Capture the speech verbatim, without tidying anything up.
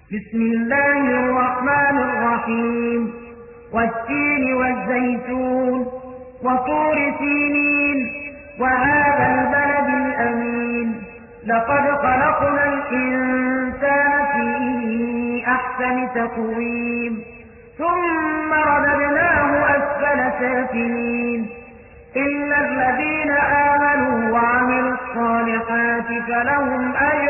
بسم الله الرحمن الرحيم والتين والزيتون وطور سينين وهذا البلد الأمين لقد خلقنا الإنسان في أحسن تقويم ثم رددناه أسفل سافلين إلا الذين آمنوا وعملوا الصالحات فلهم أجر